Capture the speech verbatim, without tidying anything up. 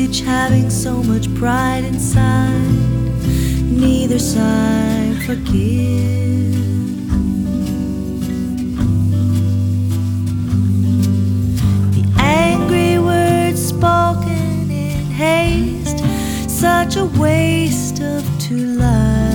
each having so much pride inside, neither side forgive. The angry words spoken in haste, such a waste of two lives.